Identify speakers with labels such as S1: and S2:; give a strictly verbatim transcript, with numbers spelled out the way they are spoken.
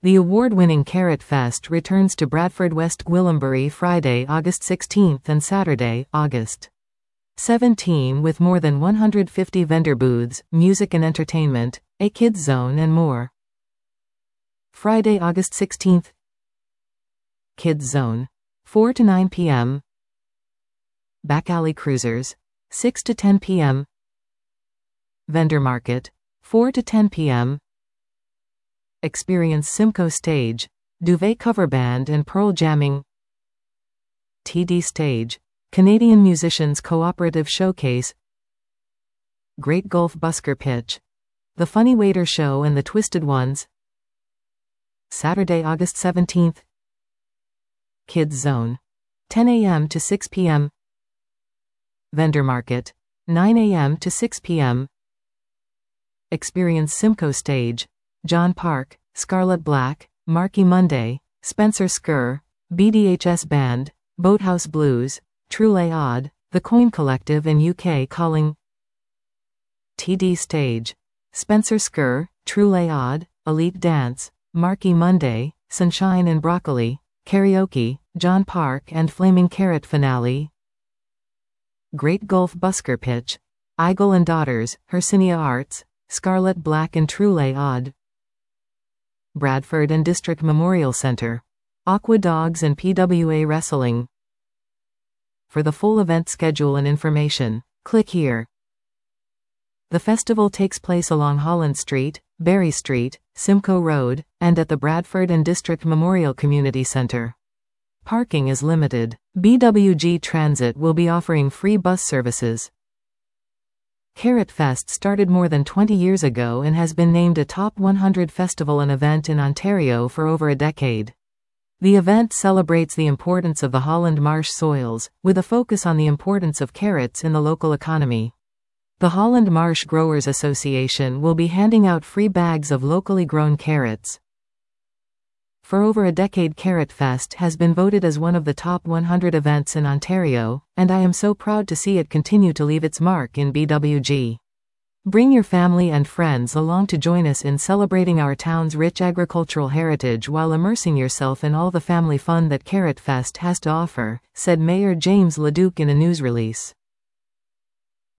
S1: The award-winning Carrot Fest returns to Bradford West Gwillimbury Friday, August sixteenth and Saturday, August seventeenth with more than one hundred fifty vendor booths, music and entertainment, a kids zone and more. Friday, August sixteenth. Kids Zone. four to nine p m Back Alley Cruisers. six to ten p m Vendor Market. four to ten p m Experience Simcoe Stage, Duvet Cover Band and Pearl Jamming. T D Stage, Canadian Musicians Cooperative Showcase. Great Golf Busker Pitch, The Funny Waiter Show and the Twisted Ones. Saturday, August seventeenth. Kids Zone, ten a m to six p m Vendor Market, nine a m to six p m Experience Simcoe Stage, John Park, Scarlet Black, Marky Monday, Spencer Skur, B D H S Band, Boathouse Blues, Truly Odd, The Coin Collective and U K Calling. T D Stage, Spencer Skur, Truly Odd, Elite Dance, Marky Monday, Sunshine and Broccoli, Karaoke, John Park and Flaming Carrot Finale. Great Golf Busker Pitch, Eigel and Daughters, Hercynia Arts, Scarlet Black and Truly Odd. Bradford and District Memorial Centre, Aqua Dogs and P W A Wrestling. For the full event schedule and information, click here. The festival takes place along Holland Street, Berry Street, Simcoe Road, and at the Bradford and District Memorial Community Centre. Parking is limited. B W G Transit will be offering free bus services. Carrot Fest started more than twenty years ago and has been named a Top one hundred festival and event in Ontario for over a decade. The event celebrates the importance of the Holland Marsh soils, with a focus on the importance of carrots in the local economy. The Holland Marsh Growers Association will be handing out free bags of locally grown carrots. For over a decade, Carrot Fest has been voted as one of the top one hundred events in Ontario, and I am so proud to see it continue to leave its mark in B W G. Bring your family and friends along to join us in celebrating our town's rich agricultural heritage while immersing yourself in all the family fun that Carrot Fest has to offer, said Mayor James Leduc in a news release.